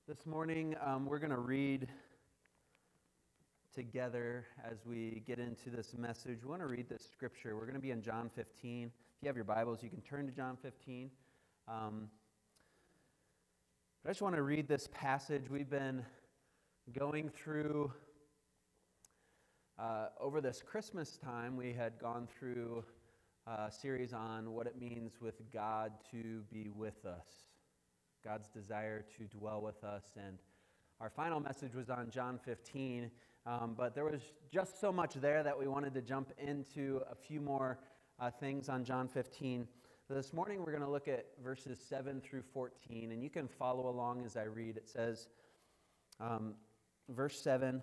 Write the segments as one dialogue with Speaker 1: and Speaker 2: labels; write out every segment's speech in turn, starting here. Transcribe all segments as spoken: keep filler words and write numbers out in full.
Speaker 1: This morning, um, we're going to read together as we get into this message. We want to read this scripture. We're going to be in John fifteen. If you have your Bibles, you can turn to John fifteen. Um, but I just want to read this passage. We've been going through, uh, over this Christmas time, we had gone through a series on what it means with God to be with us. God's desire to dwell with us. And our final message was on John fifteen, um, but there was just so much there that we wanted to jump into a few more uh, things on John fifteen. This morning we're going to look at verses seven through fourteen, and you can follow along as I read. It says, um, verse seven,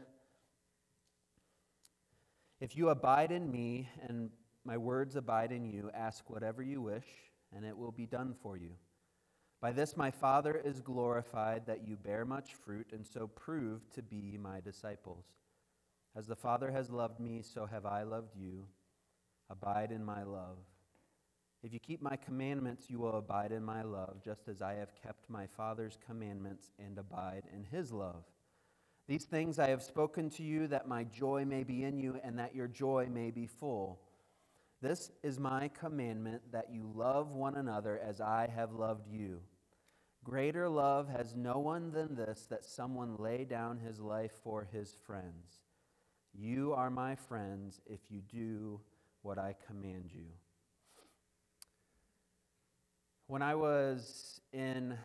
Speaker 1: "If you abide in me and my words abide in you, ask whatever you wish, and it will be done for you. By this my Father is glorified, that you bear much fruit, and so prove to be my disciples. As the Father has loved me, so have I loved you. Abide in my love. If you keep my commandments, you will abide in my love, just as I have kept my Father's commandments and abide in his love. These things I have spoken to you, that my joy may be in you, and that your joy may be full. This is my commandment, that you love one another as I have loved you. Greater love has no one than this, that someone lay down his life for his friends. You are my friends if you do what I command you." When I was in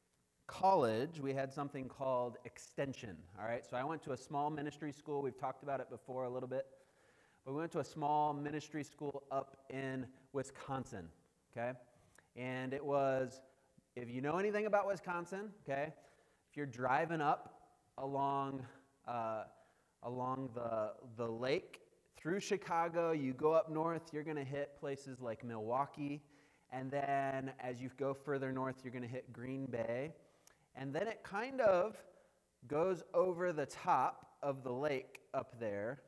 Speaker 1: college, we had something called extension. All right, so I went to a small ministry school. We've talked about it before a little bit. But we went to a small ministry school up in Wisconsin, okay? And it was, if you know anything about Wisconsin, okay, if you're driving up along uh, along the, the lake through Chicago, you go up north, you're going to hit places like Milwaukee. And then as you go further north, you're going to hit Green Bay. And then it kind of goes over the top of the lake up there.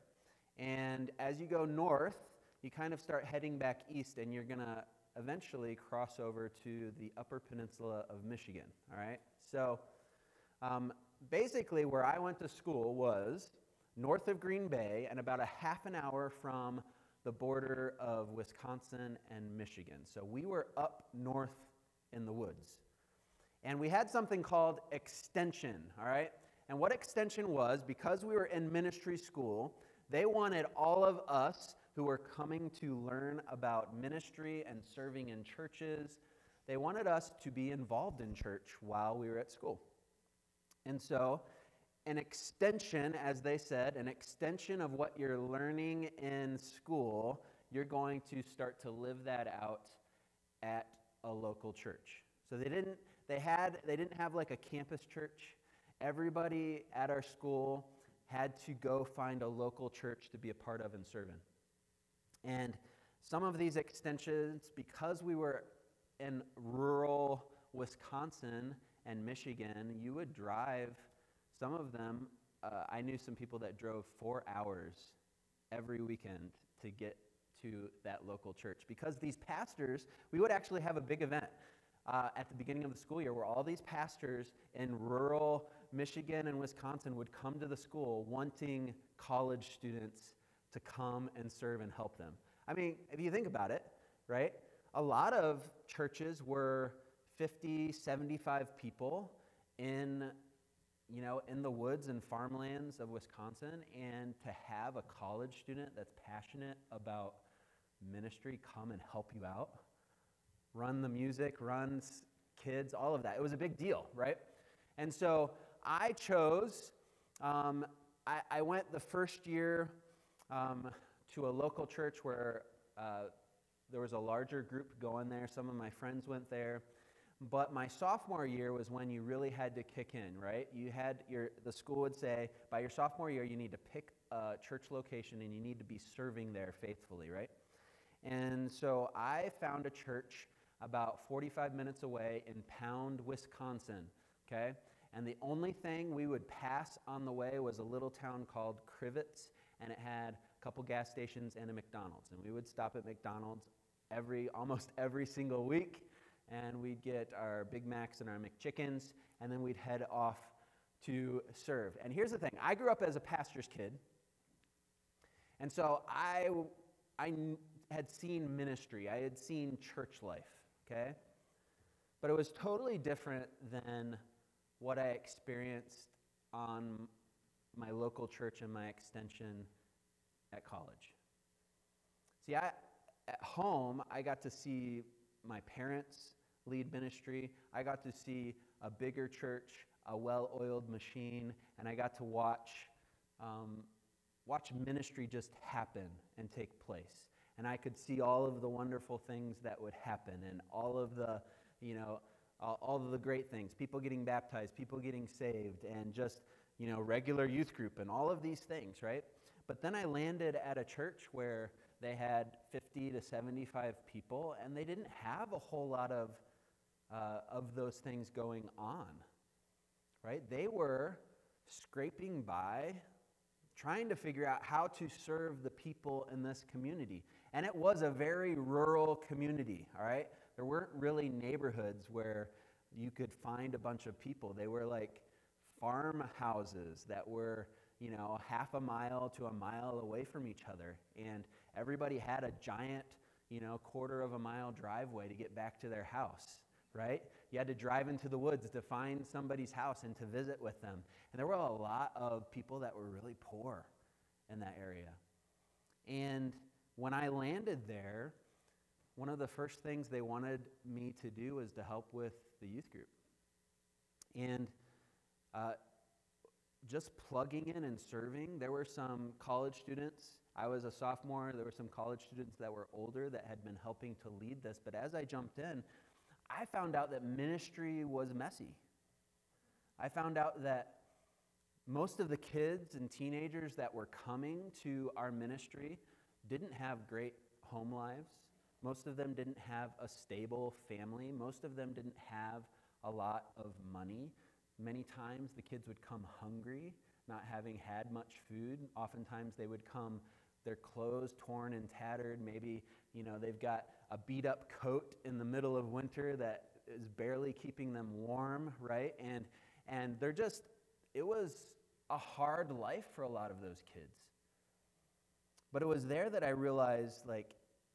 Speaker 1: And as you go north, you kind of start heading back east, and you're going to eventually cross over to the Upper Peninsula of Michigan, all right? So um, basically where I went to school was north of Green Bay and about a half an hour from the border of Wisconsin and Michigan. So we were up north in the woods. And we had something called extension, all right? And what extension was, because we were in ministry school, they wanted all of us who were coming to learn about ministry and serving in churches, they wanted us to be involved in church while we were at school. And so an extension, as they said, an extension of what you're learning in school, you're going to start to live that out at a local church. So they didn't, they had, they didn't have like a campus church. Everybody at our school had to go find a local church to be a part of and serve in. And some of these extensions, because we were in rural Wisconsin and Michigan, you would drive, some of them, uh, I knew some people that drove four hours every weekend to get to that local church. Because these pastors, we would actually have a big event Uh, at the beginning of the school year, where all these pastors in rural Michigan and Wisconsin would come to the school wanting college students to come and serve and help them. I mean, if you think about it, right? A lot of churches were fifty, seventy-five people in, you know, in the woods and farmlands of Wisconsin, and to have a college student that's passionate about ministry come and help you out, run the music, runs kids, all of that. It was a big deal, right? And so I chose, um, I, I went the first year um, to a local church where uh, there was a larger group going there. Some of my friends went there. But my sophomore year was when you really had to kick in, right? You had your, the school would say, by your sophomore year, you need to pick a church location and you need to be serving there faithfully, right? And so I found a church about forty-five minutes away in Pound, Wisconsin, okay? And the only thing we would pass on the way was a little town called Crivets, and it had a couple gas stations and a McDonald's. And we would stop at McDonald's every, almost every single week, and we'd get our Big Macs and our McChickens, and then we'd head off to serve. And here's the thing. I grew up as a pastor's kid, and so I, I had seen ministry. I had seen church life, okay? But it was totally different than what I experienced on my local church and my extension at college. See, I, at home, I got to see my parents lead ministry. I got to see a bigger church, a well-oiled machine, and I got to watch um, watch ministry just happen and take place. And I could see all of the wonderful things that would happen, and all of the, you know, all, all of the great things, people getting baptized, people getting saved, and just, you know, regular youth group, and all of these things, right? But then I landed at a church where they had fifty to seventy-five people, and they didn't have a whole lot of uh, of those things going on, right? They were scraping by, trying to figure out how to serve the people in this community. And it was a very rural community, all right? There weren't really neighborhoods where you could find a bunch of people. They were like farmhouses that were, you know, half a mile to a mile away from each other. And everybody had a giant, you know, quarter of a mile driveway to get back to their house, right? You had to drive into the woods to find somebody's house and to visit with them. And there were a lot of people that were really poor in that area. And when I landed there, one of the first things they wanted me to do was to help with the youth group. And uh, just plugging in and serving, there were some college students. I was a sophomore. There were some college students that were older that had been helping to lead this. But as I jumped in, I found out that ministry was messy. I found out that most of the kids and teenagers that were coming to our ministry didn't have great home lives. Most of them didn't have a stable family. Most of them didn't have a lot of money. Many times the kids would come hungry, not having had much food. Oftentimes they would come, their clothes torn and tattered. Maybe, you know, they've got a beat up coat in the middle of winter that is barely keeping them warm, right? And and they're just, it was a hard life for a lot of those kids. But it was there that I realized, like,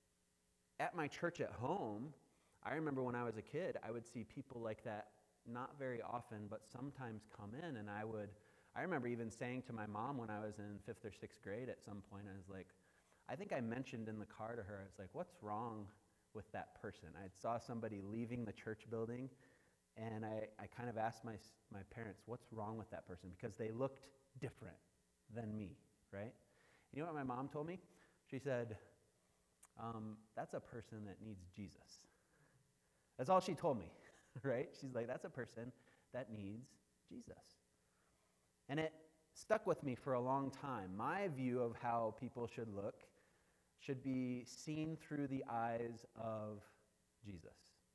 Speaker 1: at my church at home, I remember when I was a kid, I would see people like that not very often, but sometimes come in, and I would, I remember even saying to my mom when I was in fifth or sixth grade at some point, I was like, I think I mentioned in the car to her, I was like, what's wrong with that person? I saw somebody leaving the church building, and I, I kind of asked my, my parents, what's wrong with that person? Because they looked different than me, right? You know what my mom told me? She said, um, that's a person that needs Jesus. That's all she told me, right? She's like, that's a person that needs Jesus. And it stuck with me for a long time. My view of how people should look should be seen through the eyes of Jesus.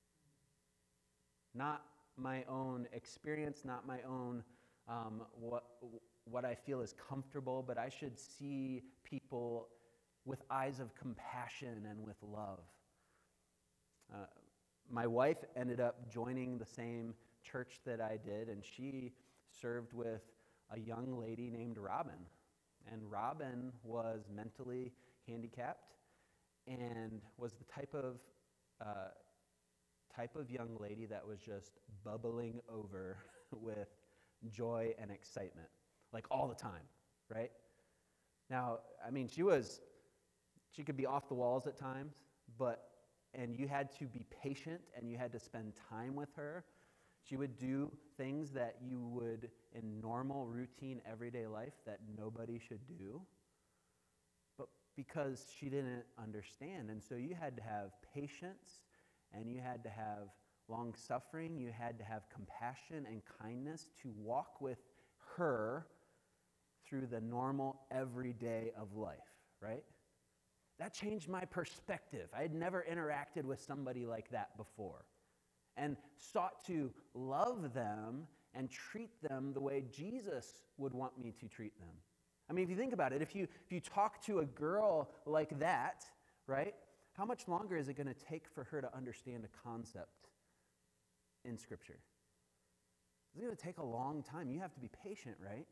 Speaker 1: Not my own experience, not my own um, what, what I feel is comfortable, but I should see people with eyes of compassion and with love. Uh, my wife ended up joining the same church that I did, and she served with a young lady named Robin. And Robin was mentally handicapped and was the type of uh, type of young lady that was just bubbling over with joy and excitement, like all the time, right? Now, I mean, she was, she could be off the walls at times, but, and you had to be patient and you had to spend time with her. She would do things that you would, in normal, routine, everyday life, that nobody should do, but because she didn't understand. And so you had to have patience, and you had to have long suffering, you had to have compassion and kindness to walk with her through the normal everyday of life, right? That changed my perspective. I had never interacted with somebody like that before, and sought to love them and treat them the way Jesus would want me to treat them. I mean, if you think about it, if you if you talk to a girl like that, right, how much longer is it going to take for her to understand a concept in Scripture? It's going to take a long time. You have to be patient, right?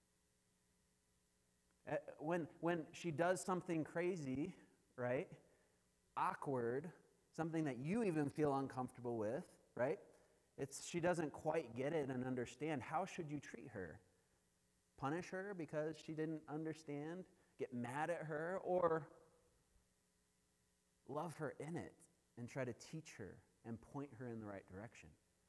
Speaker 1: Uh, When, when she does something crazy, right, awkward, something that you even feel uncomfortable with, right, it's she doesn't quite get it and understand. How should you treat her? Punish her because she didn't understand? Get mad at her? Or love her in it and try to teach her and point her in the right direction?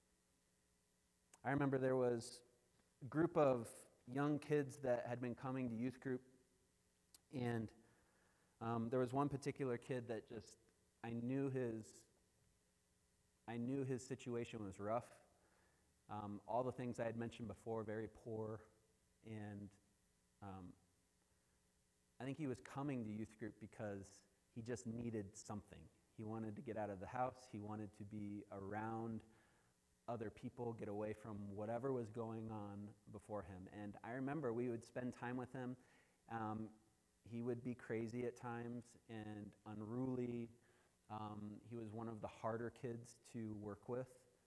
Speaker 1: I remember there was a group of young kids that had been coming to youth group, and um, there was one particular kid that just, I knew his, I knew his situation was rough. Um, all the things I had mentioned before, very poor, and um, I think he was coming to youth group because he just needed something. He wanted to get out of the house. He wanted to be around other people, get away from whatever was going on before him. And I remember we would spend time with him. Um, he would be crazy at times and unruly. Um, he was one of the harder kids to work with.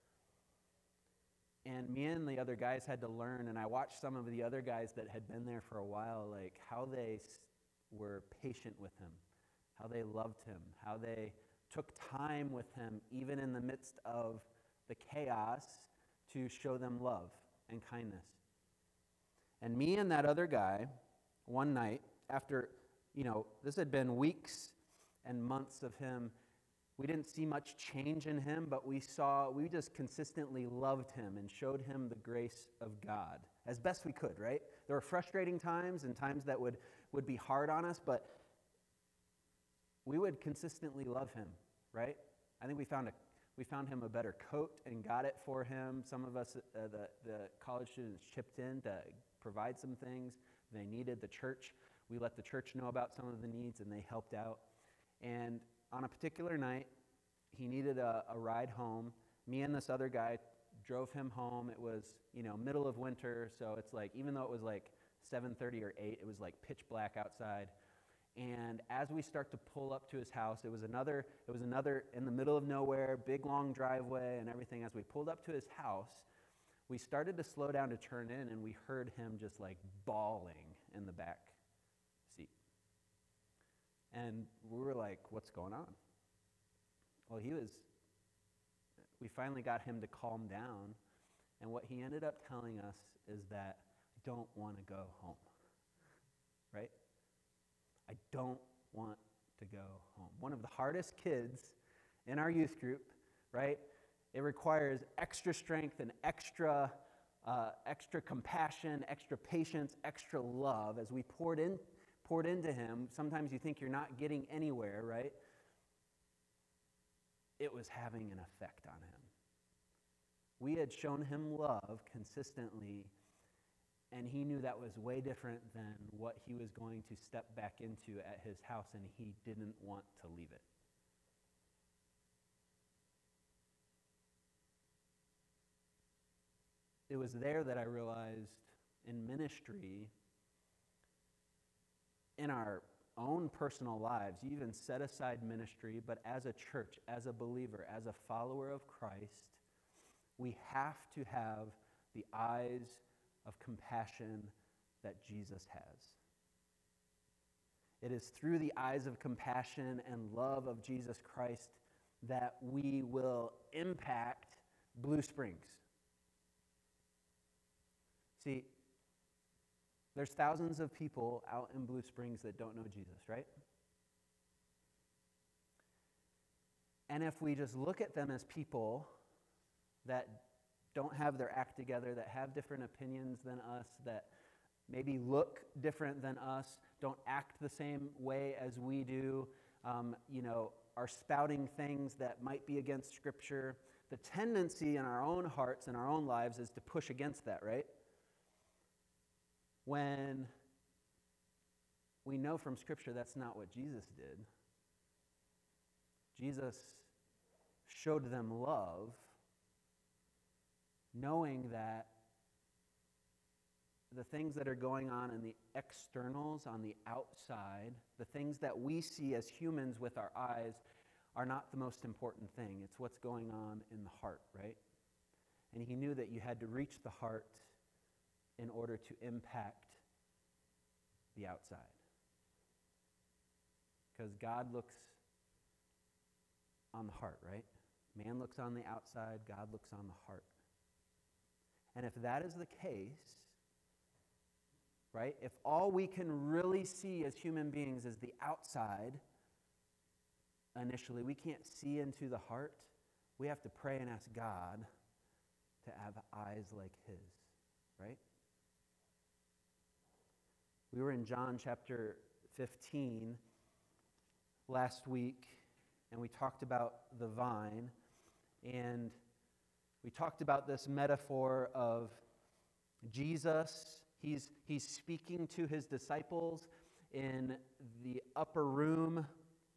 Speaker 1: And me and the other guys had to learn, and I watched some of the other guys that had been there for a while, like how they s- were patient with him, how they loved him, how they took time with him, even in the midst of the chaos, to show them love and kindness. And me and that other guy, one night, after, you know, this had been weeks and months of him, we didn't see much change in him, but we saw, we just consistently loved him and showed him the grace of God as best we could, right? There were frustrating times and times that would, would be hard on us, but we would consistently love him, right? I think we found a we found him a better coat and got it for him. Some of us, uh, the, the college students, chipped in to provide some things they needed. The church, we let the church know about some of the needs, and they helped out. And on a particular night, he needed a, a ride home. Me and this other guy drove him home. It was, you know, middle of winter, so it's like, even though it was like seven thirty or eight, it was like pitch black outside. And as we start to pull up to his house, it was another, it was another in the middle of nowhere, big long driveway and everything. As we pulled up to his house, we started to slow down to turn in, and we heard him just like bawling in the back seat. And we were like, what's going on? Well, he was, we finally got him to calm down, and what he ended up telling us is that, I don't want to go home, right? I don't want to go home. One of the hardest kids in our youth group, right? It requires extra strength and extra, uh, extra compassion, extra patience, extra love as we poured in, poured into him. Sometimes you think you're not getting anywhere, right? It was having an effect on him. We had shown him love consistently, and he knew that was way different than what he was going to step back into at his house, and he didn't want to leave it. It was there that I realized in ministry, in our own personal lives, you even set aside ministry, but as a church, as a believer, as a follower of Christ, we have to have the eyes of compassion that Jesus has. It is through the eyes of compassion and love of Jesus Christ that we will impact Blue Springs. See, there's thousands of people out in Blue Springs that don't know Jesus, right? And if we just look at them as people that don't have their act together, that have different opinions than us, that maybe look different than us, don't act the same way as we do, um, you know, are spouting things that might be against Scripture, the tendency in our own hearts and our own lives is to push against that, right? When we know from Scripture that's not what Jesus did. Jesus showed them love, knowing that the things that are going on in the externals, on the outside, the things that we see as humans with our eyes are not the most important thing. It's what's going on in the heart, right? and he knew that you had to reach the heart in order to impact the outside. Because God looks on the heart, right? Man looks on the outside, God looks on the heart. And if that is the case, right, if all we can really see as human beings is the outside, initially, we can't see into the heart, we have to pray and ask God to have eyes like his, right? We were in John chapter fifteen last week, and we talked about the vine, and we talked about this metaphor of Jesus. He's, he's speaking to his disciples in the upper room,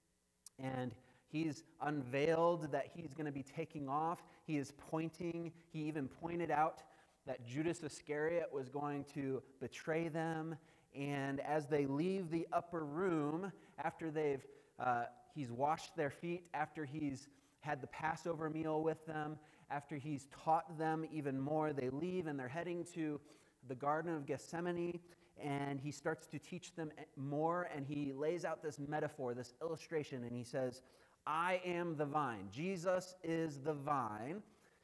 Speaker 1: and he's unveiled that he's going to be taking off. He is pointing. He even pointed out that Judas Iscariot was going to betray them. And as they leave the upper room, after they've uh, he's washed their feet, after he's had the Passover meal with them, after he's taught them even more, they leave and they're heading to the Garden of Gethsemane, and he starts to teach them more, and he lays out this metaphor, this illustration, and he says, I am the vine. Jesus is the vine,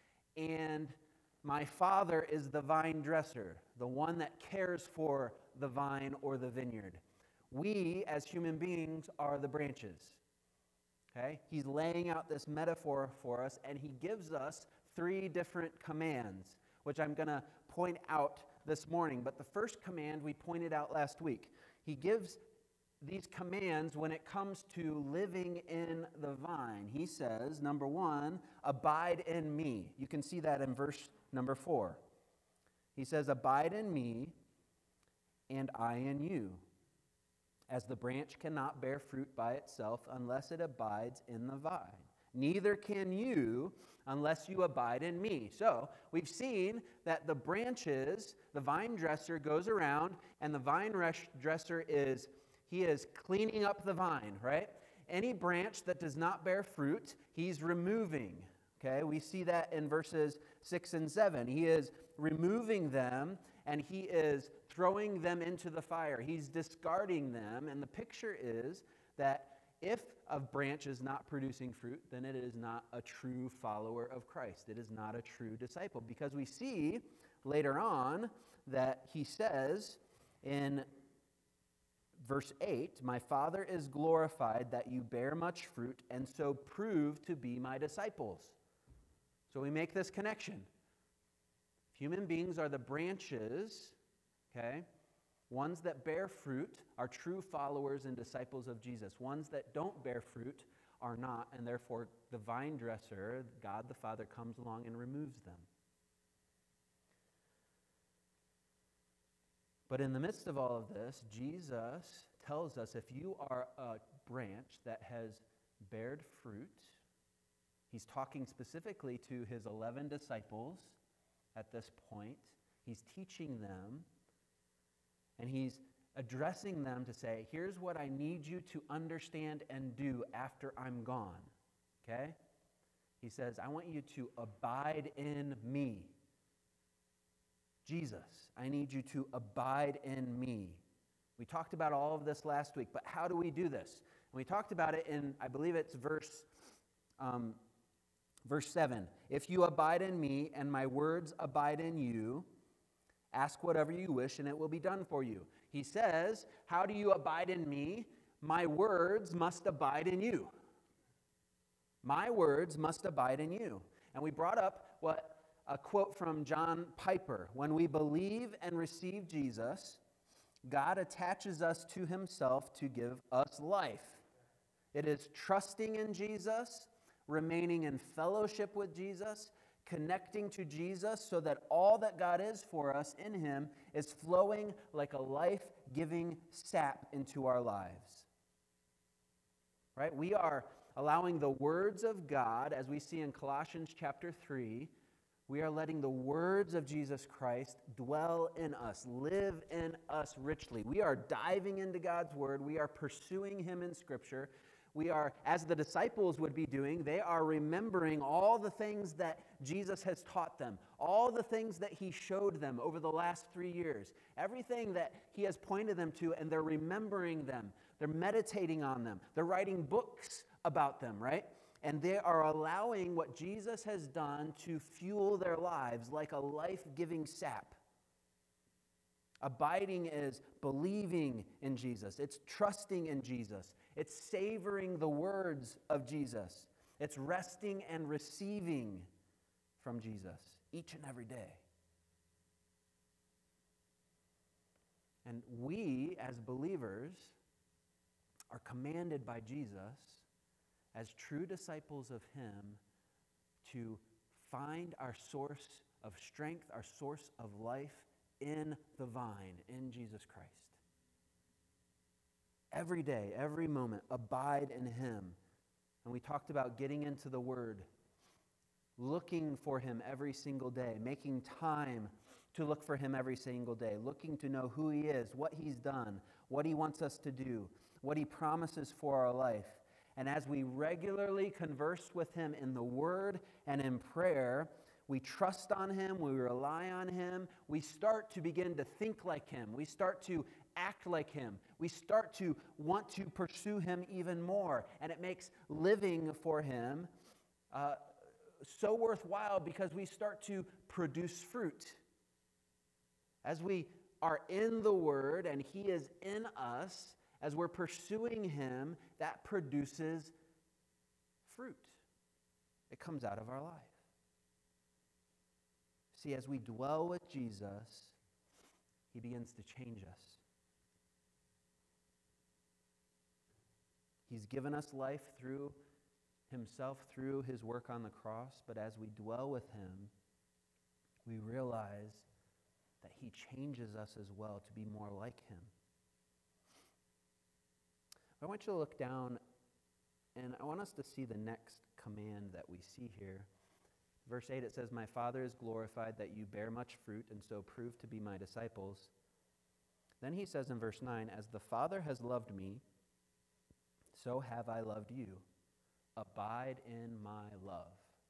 Speaker 1: and my Father is the vine dresser, the one that cares for the vine or the vineyard. We, as human beings, are the branches. Okay? He's laying out this metaphor for us, and he gives us three different commands, which I'm going to point out this morning. But the first command we pointed out last week. He gives these commands when it comes to living in the vine. He says, number one, abide in me. You can see that in verse number four. He says, abide in me, and I in you. As the branch cannot bear fruit by itself unless it abides in the vine, neither can you unless you abide in me. So we've seen that the branches, the vine dresser goes around, and the vine dresser is, he is cleaning up the vine, right? Any branch that does not bear fruit, he's removing. Okay, we see that in verses six and seven. He is removing them, and he is throwing them into the fire. He's discarding them, and the picture is that if a branch is not producing fruit, then it is not a true follower of Christ. It is not a true disciple, because we see later on that he says in verse eight, my Father is glorified that you bear much fruit and so prove to be my disciples. So we make this connection. Human beings are the branches, okay? Ones that bear fruit are true followers and disciples of Jesus. Ones that don't bear fruit are not, and therefore the vine dresser, God the Father, comes along and removes them. But in the midst of all of this, Jesus tells us if you are a branch that has bared fruit, he's talking specifically to his eleven disciples at this point. He's teaching them, and he's addressing them to say, here's what I need you to understand and do after I'm gone, okay? He says, I want you to abide in me. Jesus, I need you to abide in me. We talked about all of this last week, but how do we do this? And we talked about it in, I believe it's verse, um, verse seven. If you abide in me and my words abide in you, ask whatever you wish and it will be done for you. He says, how do you abide in me? My words must abide in you. My words must abide in you. And we brought up what a quote from John Piper. When we believe and receive Jesus, God attaches us to himself to give us life. It is trusting in Jesus, remaining in fellowship with Jesus, connecting to Jesus so that all that God is for us in him is flowing like a life-giving sap into our lives. Right? We are allowing the words of God, as we see in Colossians chapter three, we are letting the words of Jesus Christ dwell in us, live in us richly. We are diving into God's word. We are pursuing him in Scripture. We are, as the disciples would be doing, they are remembering all the things that Jesus has taught them, all the things that he showed them over the last three years, everything that he has pointed them to, and they're remembering them. They're meditating on them. They're writing books about them, right? And they are allowing what Jesus has done to fuel their lives like a life-giving sap. Abiding is believing in Jesus. It's trusting in Jesus. It's savoring the words of Jesus. It's resting and receiving from Jesus each and every day. And we, as believers, are commanded by Jesus, as true disciples of him, to find our source of strength, our source of life in the vine, in Jesus Christ. Every day, every moment, abide in him. And we talked about getting into the Word, looking for him every single day, making time to look for him every single day, looking to know who he is, what he's done, what he wants us to do, what he promises for our life. And as we regularly converse with him in the Word and in prayer, we trust on him, we rely on him, we start to begin to think like him, we start to act like him, we start to want to pursue him even more, and it makes living for him uh, so worthwhile because we start to produce fruit. As we are in the Word and he is in us, as we're pursuing him, that produces fruit. It comes out of our life. See, as we dwell with Jesus, he begins to change us. He's given us life through himself, through his work on the cross, but as we dwell with him, we realize that he changes us as well to be more like him. I want you to look down, and I want us to see the next command that we see here. Verse eight, it says, "My Father is glorified that you bear much fruit, and so prove to be my disciples." Then he says in verse nine, "As the Father has loved me, so have I loved you. Abide in my love."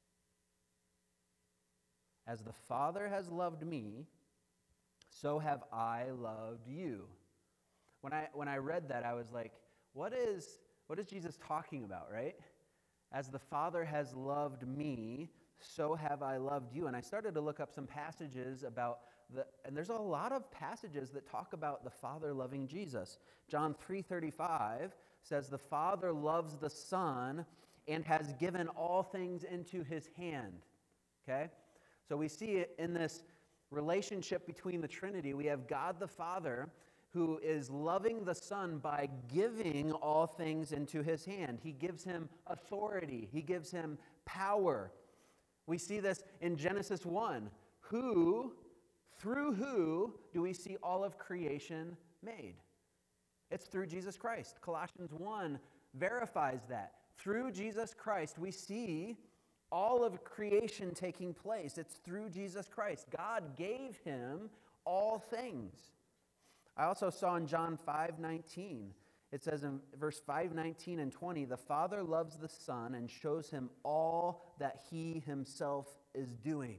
Speaker 1: As the Father has loved me, so have I loved you. When I when I read that, I was like, what is what is Jesus talking about, right? As the Father has loved me, so have I loved you. And I started to look up some passages about the, and there's a lot of passages that talk about the Father loving Jesus. John three thirty-five says, "The Father loves the Son and has given all things into his hand." Okay? So we see it in this relationship between the Trinity. We have God the Father who is loving the Son by giving all things into his hand. He gives him authority. He gives him power. We see this in Genesis one. Who, through who, do we see all of creation made? It's through Jesus Christ. Colossians one verifies that. Through Jesus Christ, we see all of creation taking place. It's through Jesus Christ. God gave him all things. I also saw in John five nineteen, it says in verse five nineteen and twenty, "The Father loves the Son and shows him all that he himself is doing."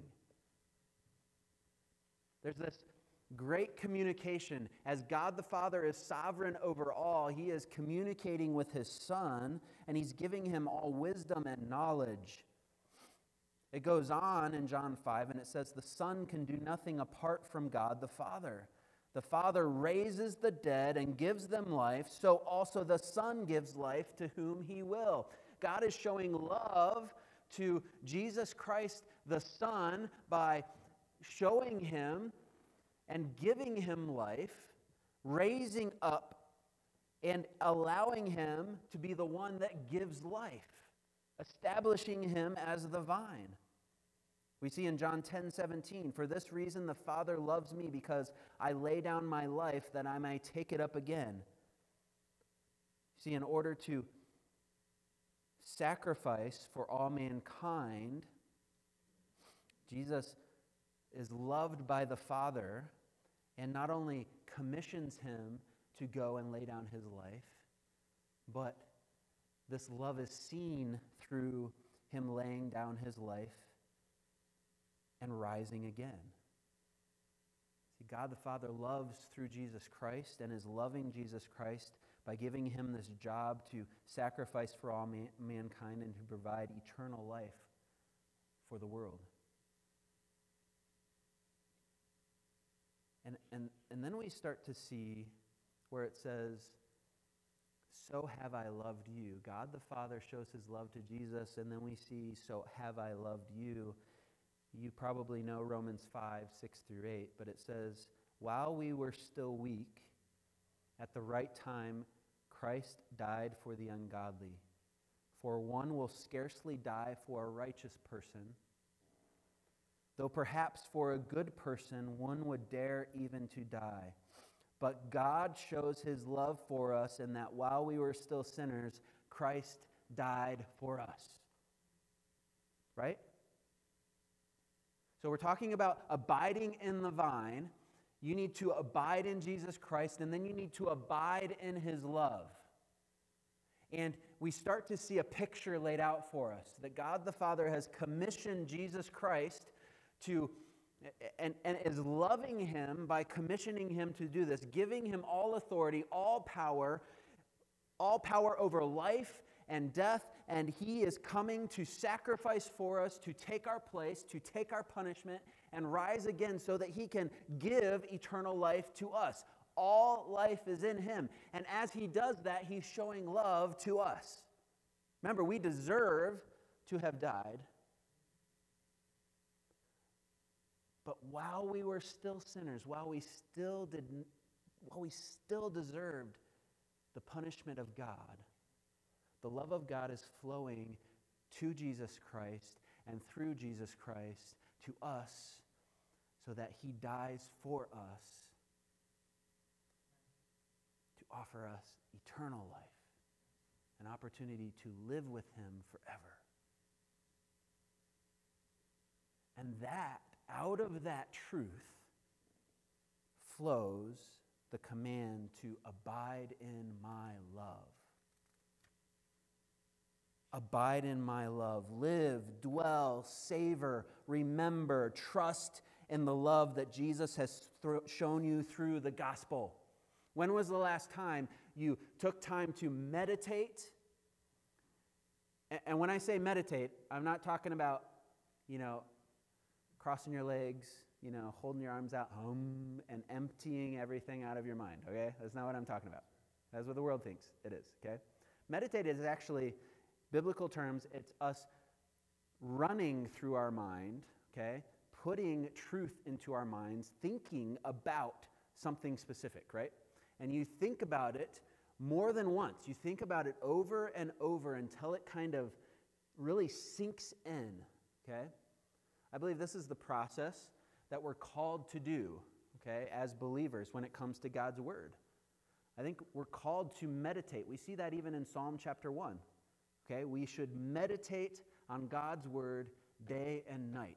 Speaker 1: There's this great communication. As God the Father is sovereign over all, he is communicating with his Son, and he's giving him all wisdom and knowledge. It goes on in John five, and it says, "The Son can do nothing apart from God the Father. The Father raises the dead and gives them life, so also the Son gives life to whom he will." God is showing love to Jesus Christ the Son by showing him and giving him life, raising up, and allowing him to be the one that gives life, establishing him as the vine. We see in John ten seventeen, "For this reason the Father loves me, because I lay down my life that I may take it up again." See, in order to sacrifice for all mankind, Jesus is loved by the Father and not only commissions him to go and lay down his life, but this love is seen through him laying down his life and rising again. See, God the Father loves through Jesus Christ and is loving Jesus Christ by giving him this job to sacrifice for all man- mankind and to provide eternal life for the world. And, and, and then we start to see where it says, so have I loved you. God the Father shows his love to Jesus, and then we see, so have I loved you. You probably know Romans five, six through eight, but it says, while we were still weak, at the right time, Christ died for the ungodly. For one will scarcely die for a righteous person, though perhaps for a good person one would dare even to die. But God shows his love for us in that while we were still sinners, Christ died for us. Right? So we're talking about abiding in the vine. You need to abide in Jesus Christ, and then you need to abide in his love. And we start to see a picture laid out for us that God the Father has commissioned Jesus Christ to, and, and is loving him by commissioning him to do this, giving him all authority, all power, all power over life and death, and he is coming to sacrifice for us, to take our place, to take our punishment, and rise again so that he can give eternal life to us. All life is in him. And as he does that, he's showing love to us. Remember, we deserve to have died. But while we were still sinners, while we still didn't, while we still deserved the punishment of God, the love of God is flowing to Jesus Christ and through Jesus Christ to us so that he dies for us to offer us eternal life, an opportunity to live with him forever. And that, out of that truth, flows the command to abide in my love. Abide in my love. Live, dwell, savor, remember, trust in the love that Jesus has th- shown you through the gospel. When was the last time you took time to meditate? And, and when I say meditate, I'm not talking about, you know, crossing your legs, you know, holding your arms out, hum, and emptying everything out of your mind, okay? That's not what I'm talking about. That's what the world thinks it is, okay? Meditate is actually, biblical terms, it's us running through our mind, okay? Putting truth into our minds, thinking about something specific, right? And you think about it more than once. You think about it over and over until it kind of really sinks in, okay? I believe this is the process that we're called to do, okay, as believers when it comes to God's word. I think we're called to meditate. We see that even in Psalm chapter one, okay? We should meditate on God's word day and night.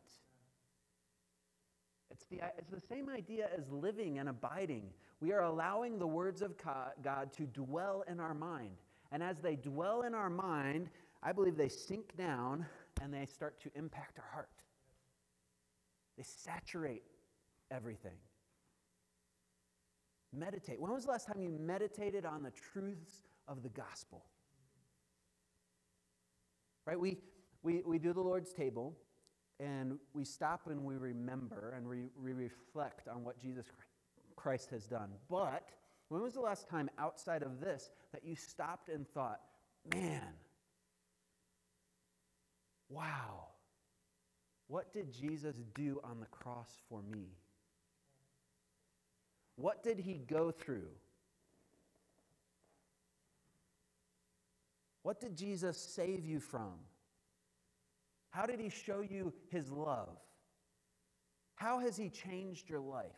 Speaker 1: It's the, it's the same idea as living and abiding. We are allowing the words of God to dwell in our mind. And as they dwell in our mind, I believe they sink down and they start to impact our heart. They saturate everything. Meditate. When was the last time you meditated on the truths of the gospel? Right? We, we, we do the Lord's table, and we stop and we remember and we, we reflect on what Jesus Christ has done. But when was the last time outside of this that you stopped and thought, man, wow, what did Jesus do on the cross for me? What did he go through? What did Jesus save you from? How did he show you his love? How has he changed your life?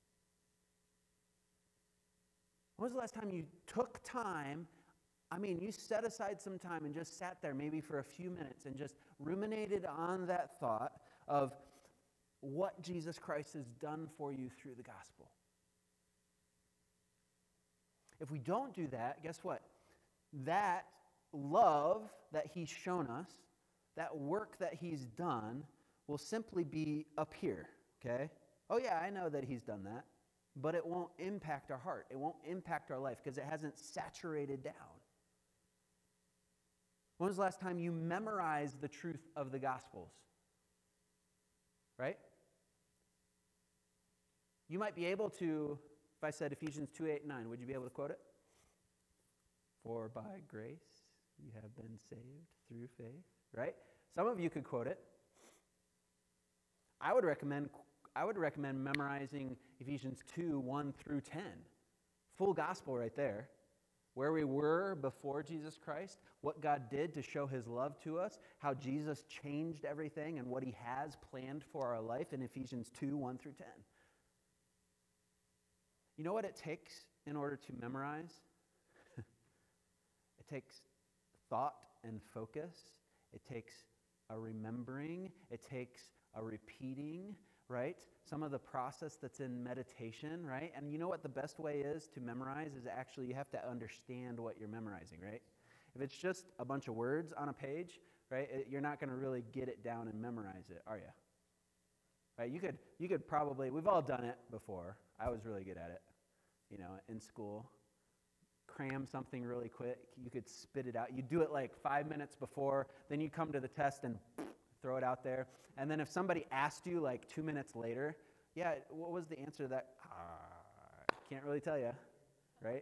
Speaker 1: When was the last time you took time, I mean, you set aside some time and just sat there maybe for a few minutes and just ruminated on that thought of what Jesus Christ has done for you through the gospel? If we don't do that, guess what? That love that he's shown us, that work that he's done, will simply be up here, okay? Oh yeah, I know that he's done that, but it won't impact our heart. It won't impact our life because it hasn't saturated down. When was the last time you memorized the truth of the Gospels? Right? You might be able to, if I said Ephesians two, eight, nine, would you be able to quote it? For by grace you have been saved through faith, right? Some of you could quote it. I would recommend I would recommend memorizing Ephesians two, one through ten. Full gospel right there. Where we were before Jesus Christ, what God did to show his love to us, how Jesus changed everything, and what he has planned for our life in Ephesians two, one through ten. You know what it takes in order to memorize? It takes thought and focus. It takes a remembering. It takes a repeating, right? Some of the process that's in meditation, right? And you know what the best way is to memorize is actually you have to understand what you're memorizing, right? If it's just a bunch of words on a page, right, it, you're not going to really get it down and memorize it, are you? Right? You could, you could probably, we've all done it before. I was really good at it, you know, in school. Cram something really quick. You could spit it out. You do it like five minutes before, then you come to the test and throw it out there. And then if somebody asked you like two minutes later, yeah, what was the answer to that? Uh, can't really tell you, right?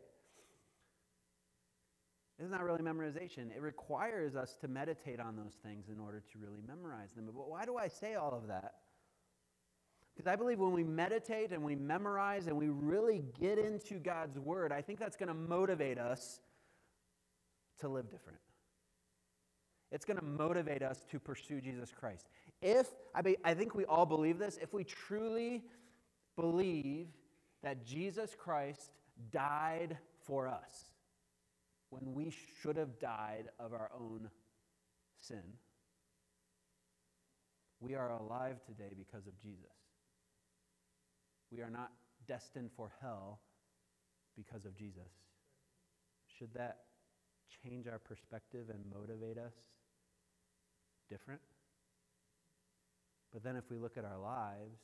Speaker 1: It's not really memorization. It requires us to meditate on those things in order to really memorize them. But why do I say all of that? Because I believe when we meditate and we memorize and we really get into God's word, I think that's going to motivate us to live different. It's going to motivate us to pursue Jesus Christ. If, I, be, I think we all believe this, if we truly believe that Jesus Christ died for us when we should have died of our own sin, we are alive today because of Jesus. We are not destined for hell because of Jesus. Should that change our perspective and motivate us different? But then if we look at our lives,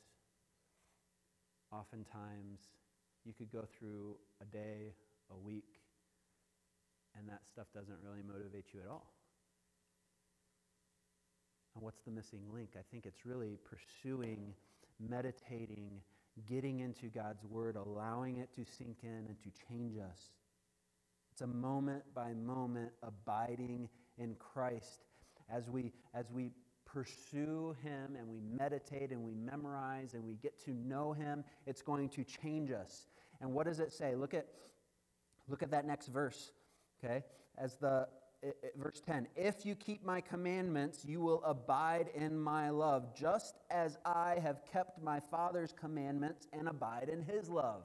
Speaker 1: oftentimes you could go through a day, a week, and that stuff doesn't really motivate you at all. And what's the missing link? I think it's really pursuing, meditating, getting into God's word, allowing it to sink in and to change us. It's a moment by moment abiding in Christ as we as we pursue him and we meditate and we memorize and we get to know him. It's going to change us. And what does it say? Look at look at that next verse. Okay, as the it, it, verse ten, if you keep my commandments, you will abide in my love, just as I have kept my Father's commandments and abide in his love.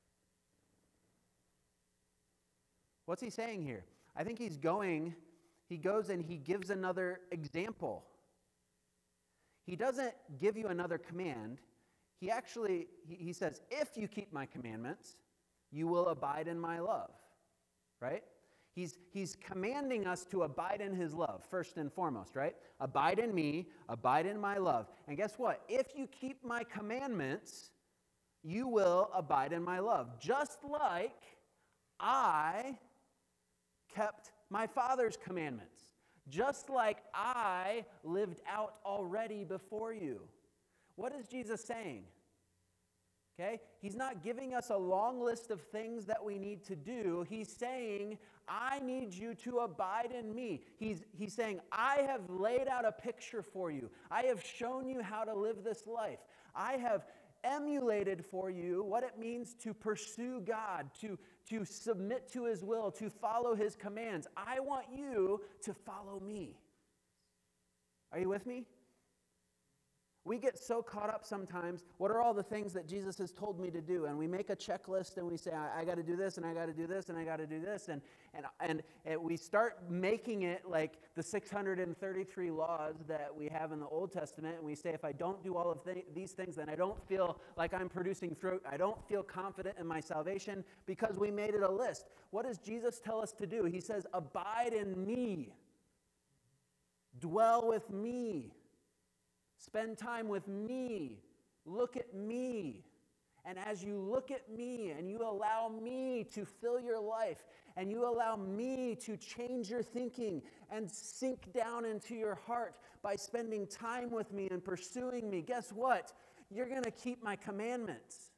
Speaker 1: What's he saying here? I think he's going, he goes and he gives another example. He doesn't give you another command. He actually, he, he says, if you keep my commandments, you will abide in my love, right? He's, he's commanding us to abide in his love, first and foremost, right? Abide in me, abide in my love. And guess what? If you keep my commandments, you will abide in my love. Just like I kept my Father's commandments. Just like I lived out already before you. What is Jesus saying? Okay? He's not giving us a long list of things that we need to do. He's saying, I need you to abide in me. He's, he's saying, I have laid out a picture for you. I have shown you how to live this life. I have emulated for you what it means to pursue God, to, to submit to his will, to follow his commands. I want you to follow me. Are you with me? We get so caught up sometimes, what are all the things that Jesus has told me to do? And we make a checklist and we say, I, I got to do this, and I got to do this, and I got to do this. And, and, and, and we start making it like the six hundred thirty-three laws that we have in the Old Testament. And we say, if I don't do all of th- these things, then I don't feel like I'm producing fruit. I don't feel confident in my salvation because we made it a list. What does Jesus tell us to do? He says, abide in me. Dwell with me. Spend time with me. Look at me. And as you look at me and you allow me to fill your life and you allow me to change your thinking and sink down into your heart by spending time with me and pursuing me, guess what? You're going to keep my commandments.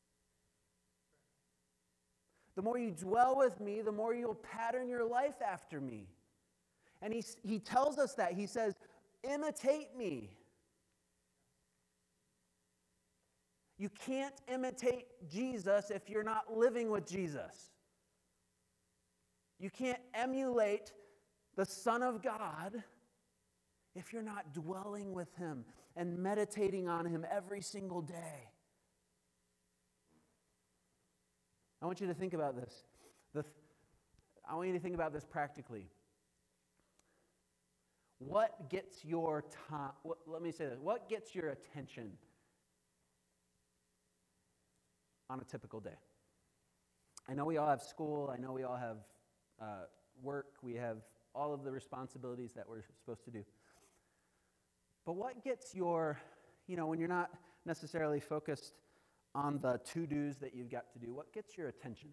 Speaker 1: The more you dwell with me, the more you'll pattern your life after me. And he, he tells us that. He says, imitate me. You can't imitate Jesus if you're not living with Jesus. You can't emulate the Son of God if you're not dwelling with him and meditating on him every single day. I want you to think about this. The, I want you to think about this practically. What gets your time? Let me say this. What gets your attention on a typical day? I know we all have school. I know we all have uh, work. We have all of the responsibilities that we're supposed to do. But what gets your, you know, when you're not necessarily focused on the to-dos that you've got to do, what gets your attention?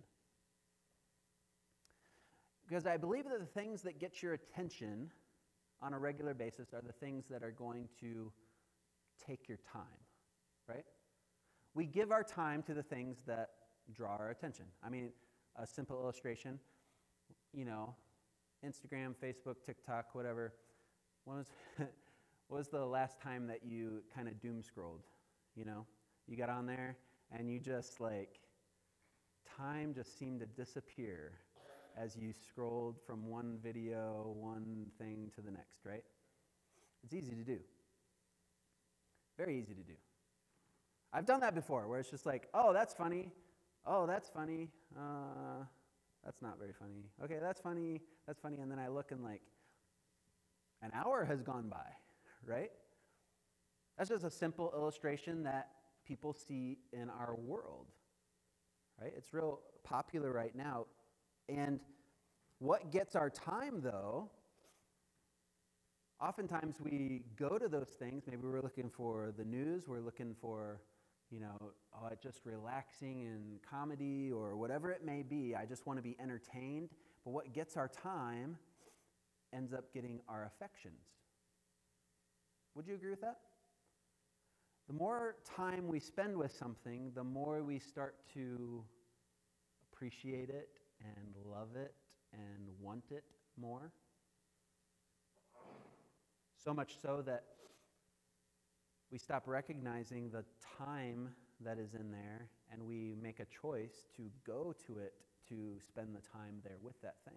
Speaker 1: Because I believe that the things that get your attention on a regular basis are the things that are going to take your time, right? We give our time to the things that draw our attention. I mean, a simple illustration, you know, Instagram, Facebook, TikTok, whatever. When was, what was the last time that you kind of doom scrolled, you know? You got on there and you just like, time just seemed to disappear as you scrolled from one video, one thing to the next, right? It's easy to do. Very easy to do. I've done that before, where it's just like, oh, that's funny. Oh, that's funny. Uh, that's not very funny. Okay, that's funny. That's funny. And then I look and like, an hour has gone by, right? That's just a simple illustration that people see in our world, right? It's real popular right now. And what gets our time, though, oftentimes we go to those things. Maybe we're looking for the news. We're looking for, you know, oh, just relaxing and comedy or whatever it may be. I just want to be entertained. But what gets our time ends up getting our affections. Would you agree with that? The more time we spend with something, the more we start to appreciate it and love it and want it more. So much so that we stop recognizing the time that is in there and we make a choice to go to it to spend the time there with that thing.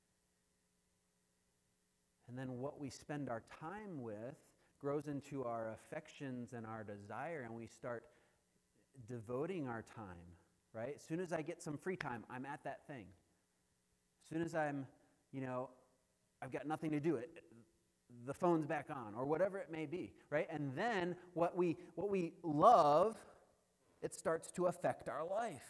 Speaker 1: And then what we spend our time with grows into our affections and our desire, and we start devoting our time, right? As soon as I get some free time, I'm at that thing. As soon as I'm, you know, I've got nothing to do, it, the phone's back on, or whatever it may be, right? And then what we what we love, it starts to affect our life.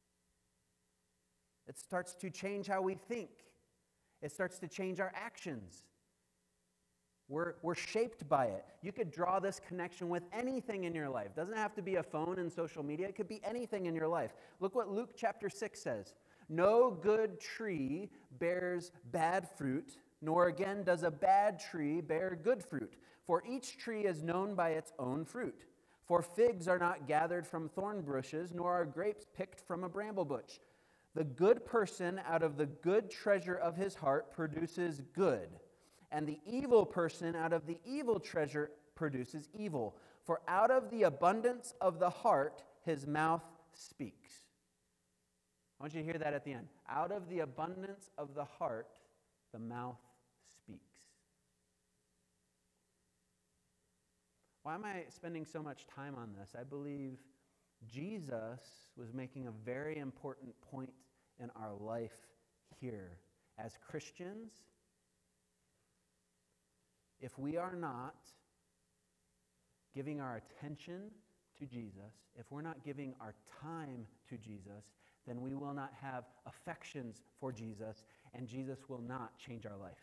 Speaker 1: It starts to change how we think. It starts to change our actions. We're, we're shaped by it. You could draw this connection with anything in your life. It doesn't have to be a phone and social media. It could be anything in your life. Look what Luke chapter six says. No good tree bears bad fruit, nor again does a bad tree bear good fruit. For each tree is known by its own fruit. For figs are not gathered from thorn bushes, nor are grapes picked from a bramble bush. The good person out of the good treasure of his heart produces good, and the evil person out of the evil treasure produces evil. For out of the abundance of the heart, his mouth speaks. I want you to hear that at the end. Out of the abundance of the heart, the mouth speaks. Why am I spending so much time on this? I believe Jesus was making a very important point in our life here. As Christians, if we are not giving our attention to Jesus, if we're not giving our time to Jesus, then we will not have affections for Jesus, and Jesus will not change our life.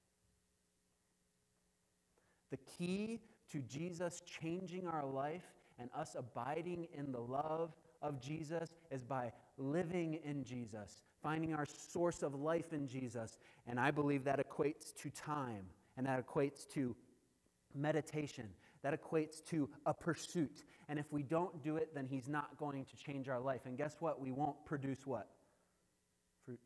Speaker 1: The key to Jesus changing our life and us abiding in the love of Jesus is by living in Jesus, finding our source of life in Jesus. And I believe that equates to time, and that equates to meditation, that equates to a pursuit. And if we don't do it, then he's not going to change our life. And guess what? We won't produce what? Fruit.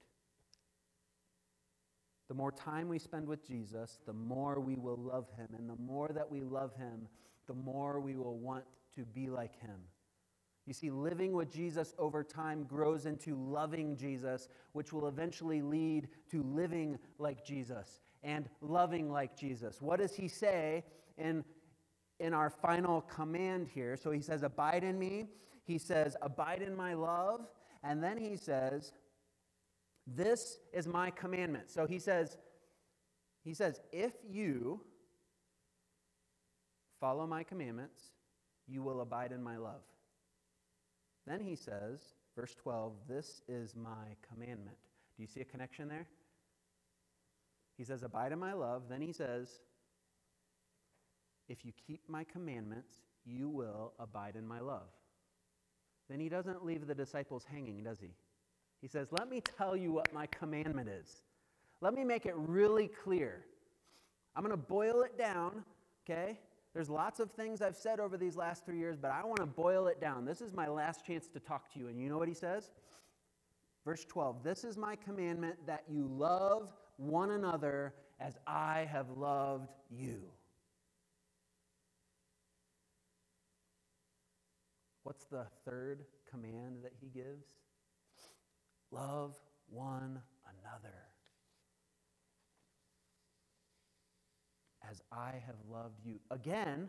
Speaker 1: The more time we spend with Jesus, the more we will love him. And the more that we love him, the more we will want to be like him. You see, living with Jesus over time grows into loving Jesus, which will eventually lead to living like Jesus and loving like Jesus. What does he say in, in our final command here? So he says, abide in me. He says, abide in my love. And then he says, this is my commandment. So he says, he says, if you follow my commandments, you will abide in my love. Then he says, verse twelve, this is my commandment. Do you see a connection there? He says, abide in my love. Then he says, if you keep my commandments, you will abide in my love. Then he doesn't leave the disciples hanging, does he? He says, let me tell you what my commandment is. Let me make it really clear. I'm going to boil it down, okay? There's lots of things I've said over these last three years, but I want to boil it down. This is my last chance to talk to you. And you know what he says? Verse twelve, this is my commandment, that you love one another as I have loved you. What's the third command that he gives? Love one another as I have loved you. Again,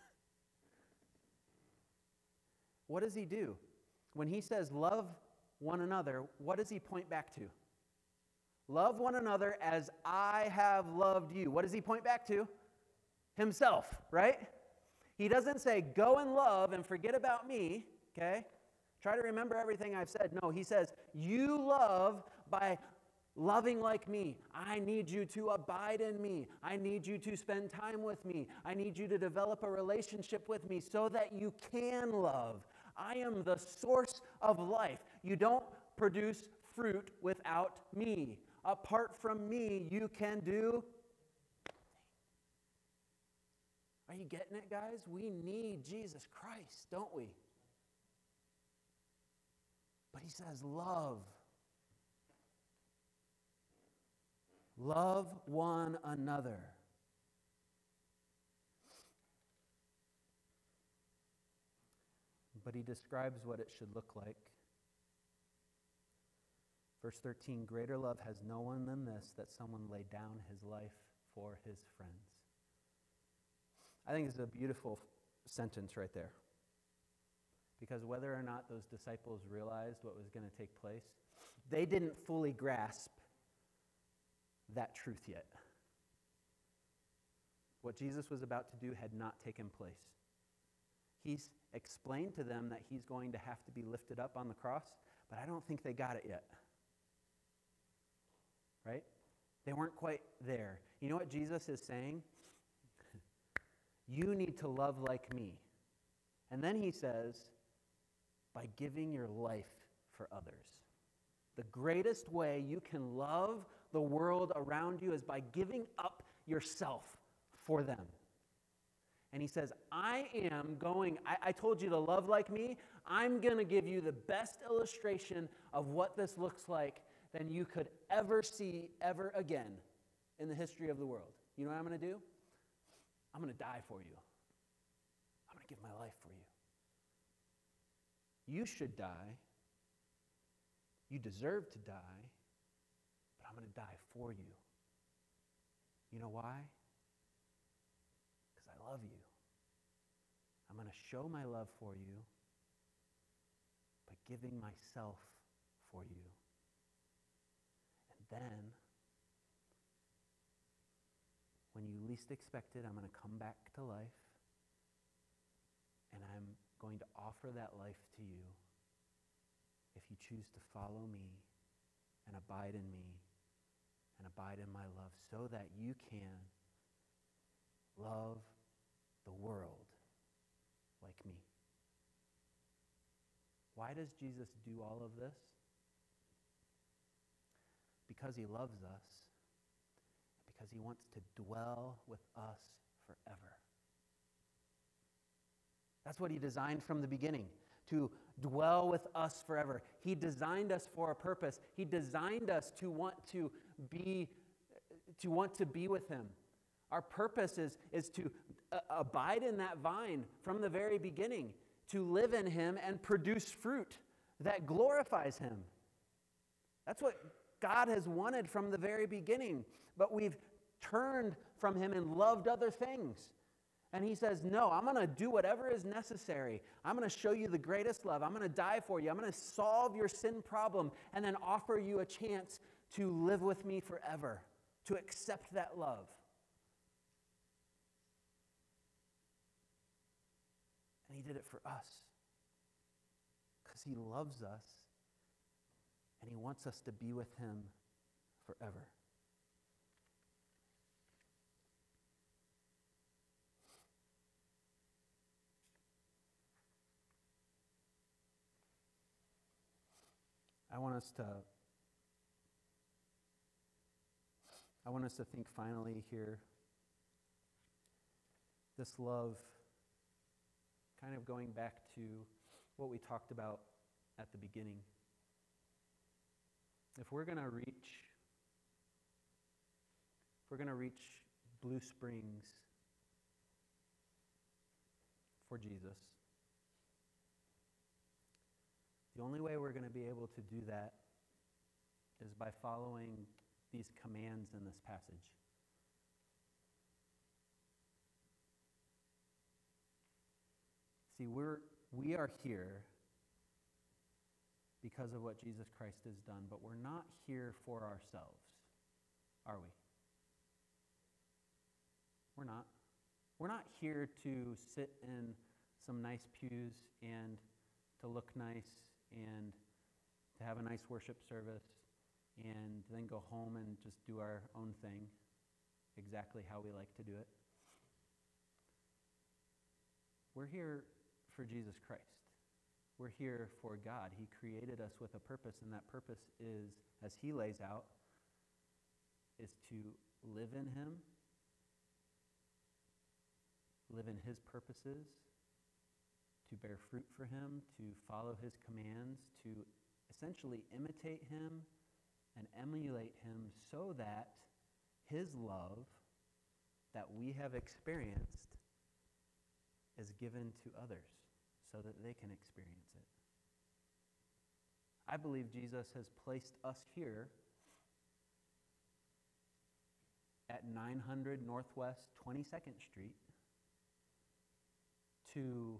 Speaker 1: what does he do? When he says love one another, what does he point back to? Love one another as I have loved you. What does he point back to? Himself, right? He doesn't say go and love and forget about me, okay? Try to remember everything I've said. No, he says you love by loving like me. I need you to abide in me. I need you to spend time with me. I need you to develop a relationship with me so that you can love. I am the source of life. You don't produce fruit without me. Apart from me, you can do. Are you getting it, guys? We need Jesus Christ, don't we? But he says love. Love one another. But he describes what it should look like. Verse thirteen, greater love has no one than this, that someone lay down his life for his friends. I think it's a beautiful sentence right there. Because whether or not those disciples realized what was going to take place, they didn't fully grasp that truth yet. What Jesus was about to do had not taken place. He's explained to them that he's going to have to be lifted up on the cross, but I don't think they got it yet. Right? They weren't quite there. You know what Jesus is saying? You need to love like me. And then he says, by giving your life for others. The greatest way you can love the world around you is by giving up yourself for them. And he says, I am going, I, I told you to love like me. I'm going to give you the best illustration of what this looks like than you could ever see ever again in the history of the world. You know what I'm going to do? I'm going to die for you. I'm going to give my life for you. You should die. You deserve to die, but I'm going to die for you. You know why? Because I love you. I'm going to show my love for you by giving myself for you. And then, when you least expect it, I'm going to come back to life, and I'm going to offer that life to you if you choose to follow me and abide in me and abide in my love, so that you can love the world like me. Why does Jesus do all of this? Because he loves us, because he wants to dwell with us forever. That's what he designed from the beginning, to dwell with us forever. He designed us for a purpose. He designed us to want to be, to want to be with him. Our purpose is, is to uh, abide in that vine from the very beginning, to live in him and produce fruit that glorifies him. That's what God has wanted from the very beginning, but we've turned from him and loved other things. And he says, no, I'm going to do whatever is necessary. I'm going to show you the greatest love. I'm going to die for you. I'm going to solve your sin problem and then offer you a chance to live with me forever, to accept that love. And he did it for us because he loves us and he wants us to be with him forever. I want us to I want us to think finally here, this love, kind of going back to what we talked about at the beginning. If we're going to reach, if we're going to reach Blue Springs for Jesus, the only way we're going to be able to do that is by following these commands in this passage. See, we're, we are here because of what Jesus Christ has done, but we're not here for ourselves, are we? We're not. We're not here to sit in some nice pews and to look nice and to have a nice worship service and then go home and just do our own thing exactly how we like to do it. We're here for Jesus Christ. We're here for God. He created us with a purpose, and that purpose is, as he lays out, is to live in him, live in his purposes, to bear fruit for him, to follow his commands, to essentially imitate him and emulate him so that his love that we have experienced is given to others so that they can experience it. I believe Jesus has placed us here at nine hundred Northwest twenty-second Street to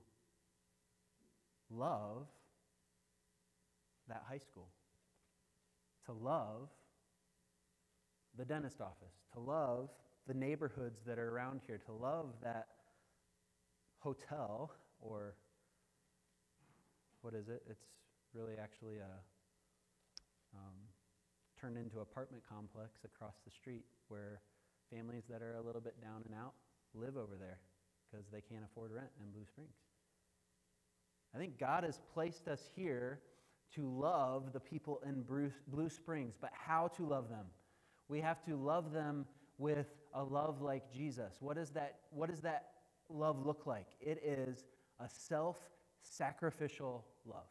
Speaker 1: love that high school, to love the dentist office, to love the neighborhoods that are around here, to love that hotel, or what is it? It's really actually a um, turned into apartment complex across the street where families that are a little bit down and out live over there because they can't afford rent in Blue Springs. I think God has placed us here to love the people in Bruce, Blue Springs, but how to love them? We have to love them with a love like Jesus. What does that, what does that love look like? It is a self-sacrificial love.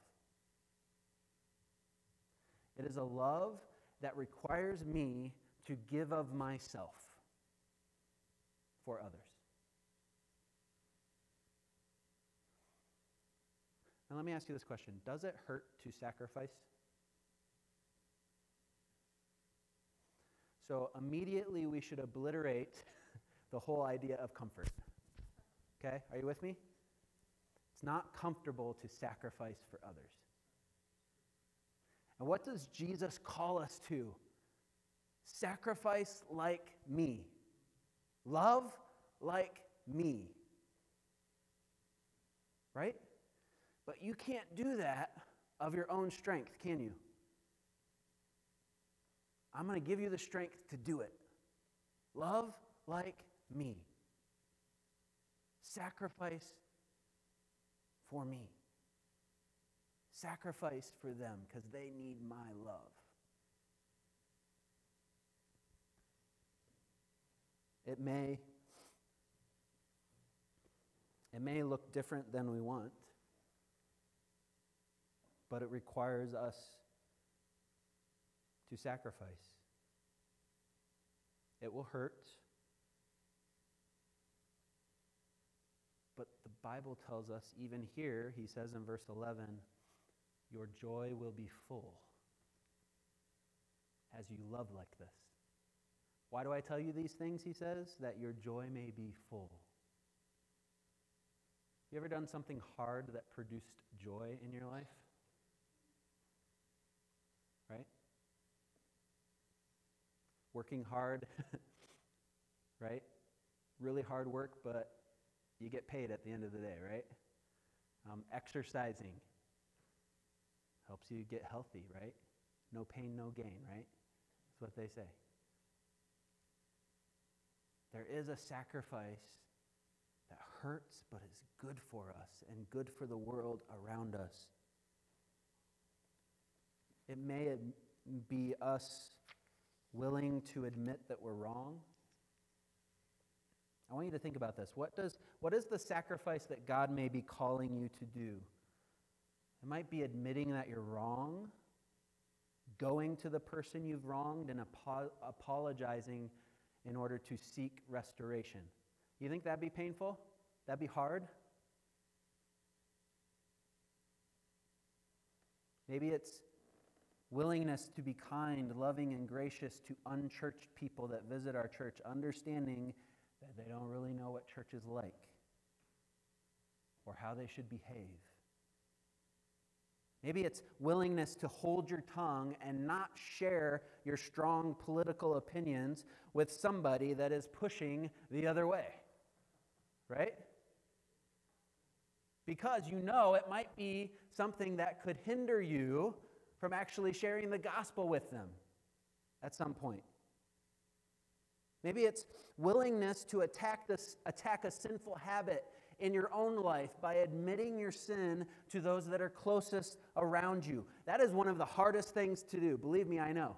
Speaker 1: It is a love that requires me to give of myself for others. Now let me ask you this question. Does it hurt to sacrifice? So immediately we should obliterate the whole idea of comfort. Okay, are you with me? It's not comfortable to sacrifice for others. And what does Jesus call us to? Sacrifice like me. Love like me. Right? But you can't do that of your own strength, can you? I'm going to give you the strength to do it. Love like me. Sacrifice for me. Sacrifice for them because they need my love. It may, it may look different than we want, but it requires us to sacrifice. It will hurt, but the Bible tells us, even here, he says in verse eleven, your joy will be full as you love like this. Why do I tell you these things, he says? That your joy may be full. You ever done something hard that produced joy in your life? Right? Working hard, right? Really hard work, but you get paid at the end of the day, right? Um, exercising helps you get healthy, right? No pain, no gain, right? That's what they say. There is a sacrifice that hurts but is good for us and good for the world around us. It may be us willing to admit that we're wrong. I want you to think about this. What does what is the sacrifice that God may be calling you to do? It might be admitting that you're wrong, going to the person you've wronged and apo- apologizing in order to seek restoration. You think that'd be painful? That'd be hard? Maybe it's willingness to be kind, loving, and gracious to unchurched people that visit our church, understanding that they don't really know what church is like or how they should behave. Maybe it's willingness to hold your tongue and not share your strong political opinions with somebody that is pushing the other way, right? Because you know it might be something that could hinder you from actually sharing the gospel with them at some point. Maybe it's willingness to attack this, attack a sinful habit in your own life by admitting your sin to those that are closest around you. That is one of the hardest things to do. Believe me, I know.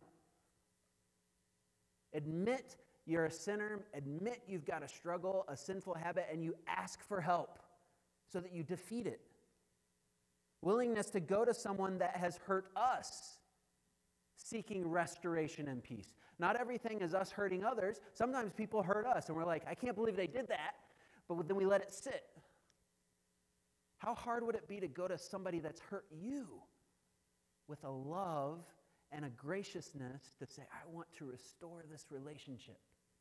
Speaker 1: Admit you're a sinner, admit you've got a struggle, a sinful habit, and you ask for help so that you defeat it. Willingness to go to someone that has hurt us, seeking restoration and peace. Not everything is us hurting others. Sometimes people hurt us, and we're like, I can't believe they did that, but then we let it sit. How hard would it be to go to somebody that's hurt you with a love and a graciousness to say, I want to restore this relationship?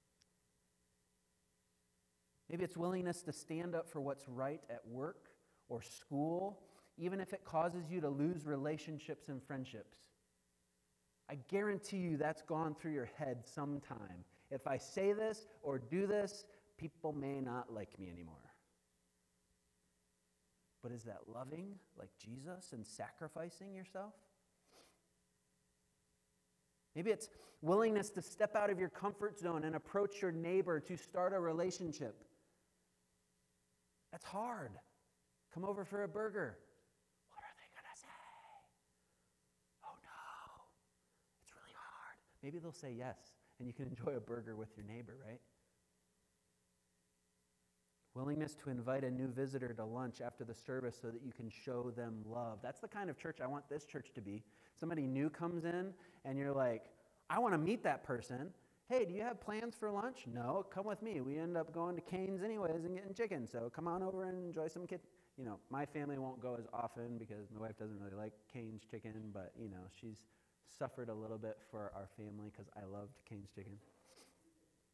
Speaker 1: Maybe it's willingness to stand up for what's right at work or school, even if it causes you to lose relationships and friendships. I guarantee you that's gone through your head sometime. If I say this or do this, people may not like me anymore. But is that loving like Jesus and sacrificing yourself? Maybe it's willingness to step out of your comfort zone and approach your neighbor to start a relationship. That's hard. Come over for a burger. What are they going to say? Oh no, it's really hard. Maybe they'll say yes, and you can enjoy a burger with your neighbor, right? Willingness to invite a new visitor to lunch after the service so that you can show them love. That's the kind of church I want this church to be. Somebody new comes in and you're like, I want to meet that person. Hey, do you have plans for lunch? No, come with me. We end up going to Cane's anyways and getting chicken. So come on over and enjoy some kid. You know, my family won't go as often because my wife doesn't really like Cane's chicken, but you know, she's suffered a little bit for our family because I loved Cane's chicken.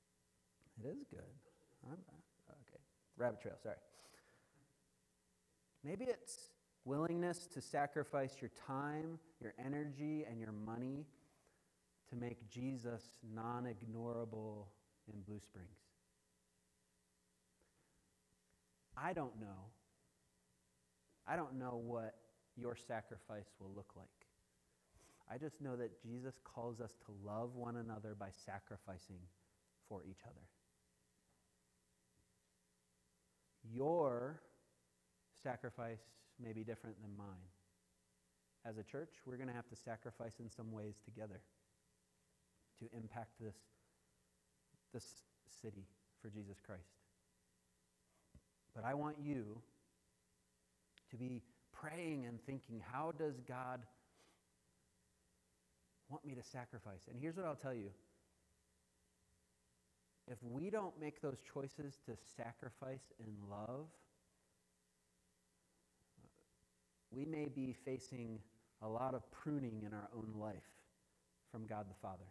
Speaker 1: It is good. I'm, okay. Rabbit Trail, sorry. Maybe it's willingness to sacrifice your time, your energy, and your money to make Jesus non-ignorable in Blue Springs. I don't know. I don't know what your sacrifice will look like. I just know that Jesus calls us to love one another by sacrificing for each other. Your sacrifice may be different than mine. As a church, we're going to have to sacrifice in some ways together to impact this, this city for Jesus Christ. But I want you to be praying and thinking, how does God want me to sacrifice? And here's what I'll tell you. If we don't make those choices to sacrifice in love, we may be facing a lot of pruning in our own life from God the Father.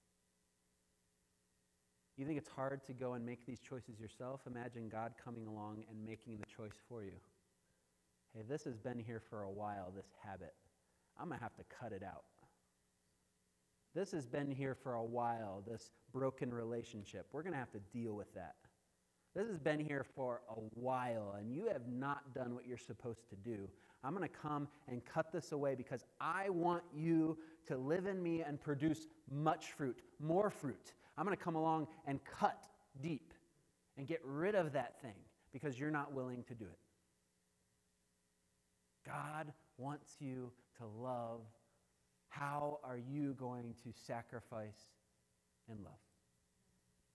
Speaker 1: You think it's hard to go and make these choices yourself? Imagine God coming along and making the choice for you. Hey, this has been here for a while, this habit. I'm going to have to cut it out. This has been here for a while, this broken relationship. We're going to have to deal with that. This has been here for a while, and you have not done what you're supposed to do. I'm going to come and cut this away because I want you to live in me and produce much fruit, more fruit. I'm going to come along and cut deep and get rid of that thing because you're not willing to do it. God wants you to love. How are you going to sacrifice in love?